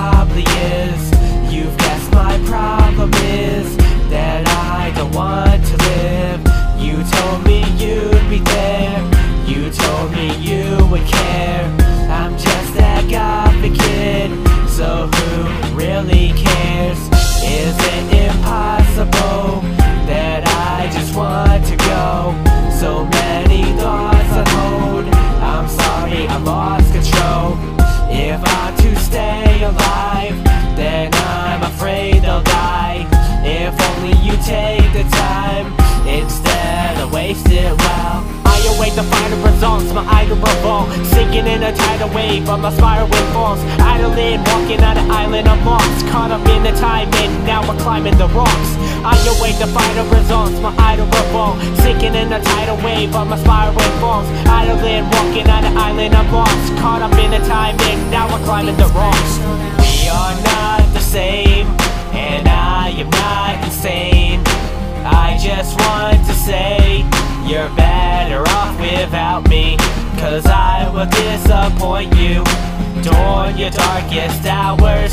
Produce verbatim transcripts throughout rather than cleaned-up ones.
probably is. You've guessed my problem is that I don't want to live. You told me you'd be there, you told me you would care. I'm just that gothic kid, so who really cares? Is it impossible that I just want to go? So many thoughts on hold, I'm sorry I lost control. If I'm to stay alive, then I'm afraid they'll die. If only you take the time instead of waste it well. I await the final results, my idol revolt, sinking in a tidal wave of my spiraling falls. Idling, walking on an island I'm lost, caught up in the time and now I'm climbing the rocks. I await the final results, my idol revolt, sinking in a tidal wave of my spiraling falls. Idling, walking on an island I'm lost, caught up in the time and now I'm climbing the rocks. We are not the same, and I am not insane. I just want to say you're better off without me, cause I will disappoint you during your darkest hours.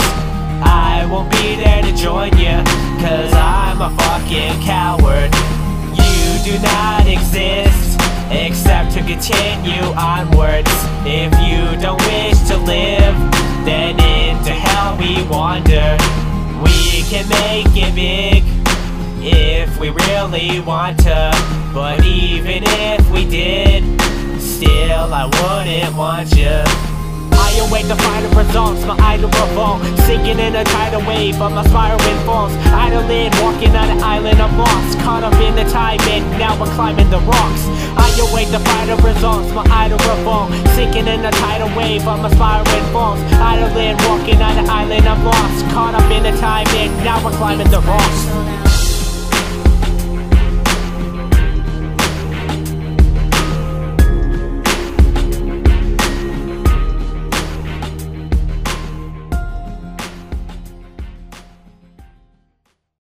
I won't be there to join you, cause I'm a fucking coward. You do not exist except to continue onwards. If you don't wish to live, then into hell we wander. We can make it big if we really want to, but even if we did, still I wouldn't want you. I await the final results, my idol revolt, sinking in a tidal wave of my spiraling falls. Idling, walking on an island I'm lost, caught up in the time and now I'm climbing the rocks. I await the final results, my idol revolt, sinking in a tidal wave of my spiraling falls. Idling, walking on an island I'm lost, caught up in the time and now I'm climbing the rocks.